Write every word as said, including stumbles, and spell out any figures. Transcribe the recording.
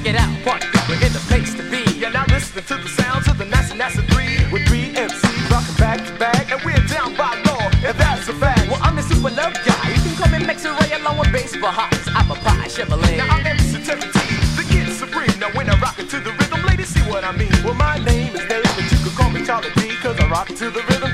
check it out. Party people in the place to be. Yeah, now listening to the sounds of the NASA NASA three with three M Cs rocking back to back, and we're down by law, and that's a fact. Well, I'm the super love guy. You can call me Max Ray along with baseball hops. I'm a pie Chevrolet. Now I'm M C Certificate, the kid supreme. Now when I rock it to the rhythm, ladies see what I mean. Well, my name is Dave, but you can call me Charlie D, cause I rock to the rhythm.